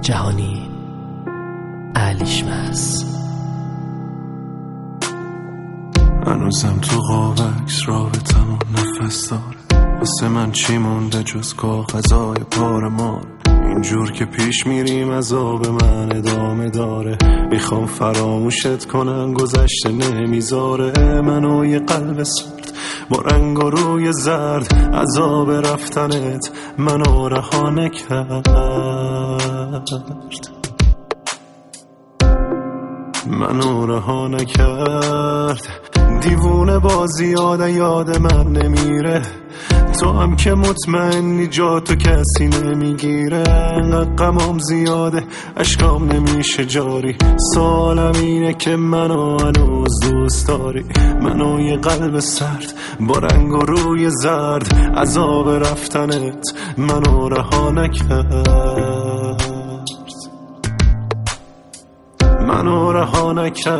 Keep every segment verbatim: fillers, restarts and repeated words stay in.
جهانی اهلیشمس. هنوزم تو قاب عکس رابطمون نفس داره، واسه من چی مونده جز کاغذای پار مار؟ اینجور که پیش میریم عذاب من ادامه داره، میخوام فراموشت کنم گذشته نمیذاره. منو یه قلب سرد با رنگ و روی زرد، عذاب رفتنت منو رها نکرد، منو رها نکرد. دیوونه بازی یاد یاد من نمیره، تو هم که مطمئنی جا تو کسی نمیگیره. انقدر غمام زیاده اشکام نمیشه جاری، سالم اینه که منو هنوز دوست داری. منو یه قلب سرد با رنگ و روی زرد، عذاب رفتنت منو رها نکرد، منو رها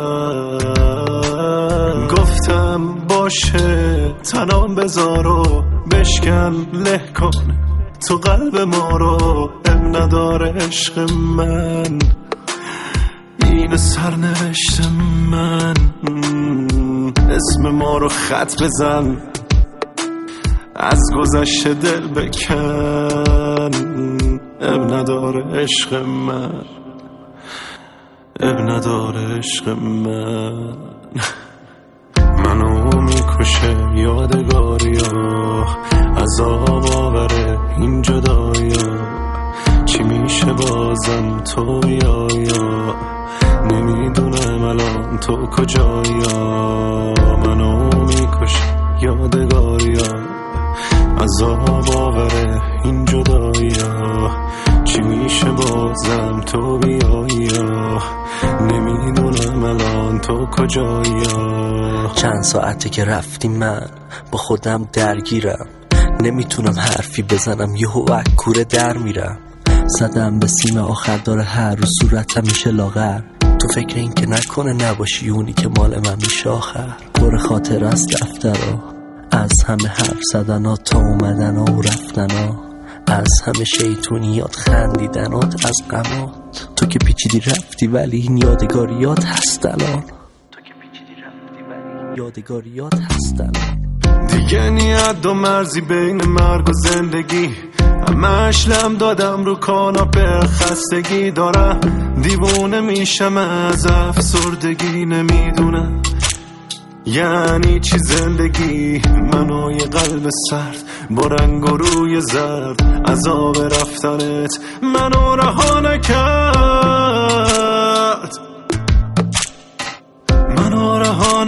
نکرد. گفتم باشه تنام بذار و بشکن له کن تو قلب ما رو، اب نداره عشق من این سرنوشت من. اسم ما رو خط بزن، از گذشته دل بکن، اب نداره عشق من، اب نداره عشق من. منو میکشه یادگاریا، عذاب آوره این جدایا. چی میشه بازم تو بیایا، نمیدونم الان تو کجایا. منو میکشه یادگاریا، عذاب آوره این جدایا. چی میشه بازم تو بیایا، نمیدونم الان تو کجایا. چند ساعته که رفتی من با خودم درگیرم، نمیتونم حرفی بزنم یهو کوره در میرم. زدم به سیم آخر داره هر روز صورتم میشه لاغر، تو فکر این که نکنه نباشی اونی که مال من میشه آخر. پر خاطر از دفترها، از همه حرف زدنها تا اومدنها و رفتنها، از همه شیطونیات خندیدنات از غمات. تو که پیچیدی رفتی ولی این یادگاریات هست الان، تو که پیچیدی رفتی ولی یادگاریات هست الان. دیگه نیت و مرزی بین مرگ و زندگی، همش لم دادم رو کاناپه، خستگی دارم دیوونه میشم از افسردگی. نمیدونم یعنی چی زندگی، منو یه قلب سرد با رنگ و روی زرد، عذاب رفتنت منو رها نکرد، منو رها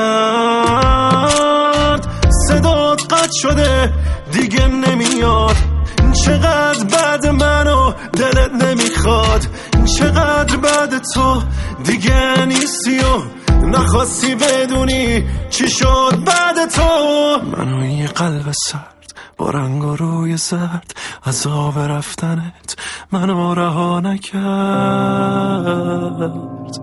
نکرد. صدات قطع شده دیگه نمیاد، چقدر بعد منو دلت نمیخواد، چقدر بعد تو دیگه نیستی و نخواستی بدونی چی شد بعد تو. منو یه قلب سرد با رنگ و روی زرد، عذاب رفتنت منو رها نکرد،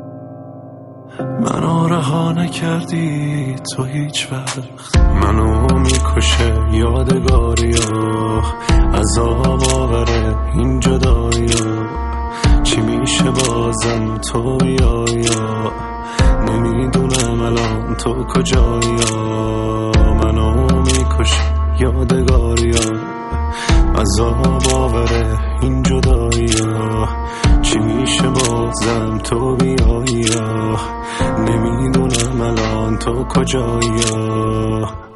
منو رها نکردی تو هیچ وقت. منو میکشه یادگاریا، عذاب آوره این جدایا. چی میشه بازم تو بیایا، نمیدونم الان تو کجایا. منو میکشه یادگاریا، عذاب آوره این جدایا. چی میشه بازم تو بیایا، نمیدونم الان تو کجایا.